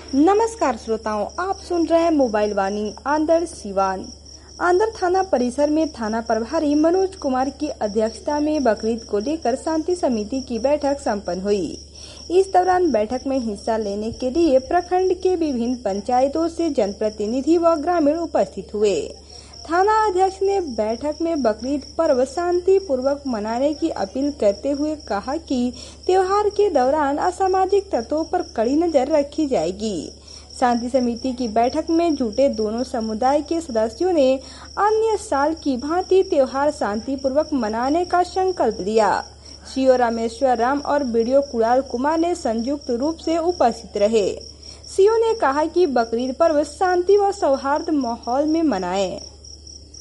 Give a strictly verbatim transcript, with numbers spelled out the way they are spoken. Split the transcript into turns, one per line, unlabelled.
नमस्कार श्रोताओं, आप सुन रहे हैं मोबाइल वाणी आंदर सिवान। आंदर थाना परिसर में थाना प्रभारी मनोज कुमार की अध्यक्षता में बकरीद को लेकर शांति समिति की बैठक संपन्न हुई। इस दौरान बैठक में हिस्सा लेने के लिए प्रखंड के विभिन्न पंचायतों से जनप्रतिनिधि व ग्रामीण उपस्थित हुए। थाना अध्यक्ष ने बैठक में बकरीद पर्व शांति पूर्वक मनाने की अपील करते हुए कहा कि त्योहार के दौरान असामाजिक तत्वों पर कड़ी नजर रखी जाएगी। शांति समिति की बैठक में जुटे दोनों समुदाय के सदस्यों ने अन्य साल की भांति त्योहार शांति पूर्वक मनाने का संकल्प लिया। सीओ रामेश्वर राम और बीडीओ कुणाल कुमार ने संयुक्त रूप से उपस्थित रहे। सीओ ने कहा कि बकरीद पर्व शांति व सौहार्द माहौल में मनाएं।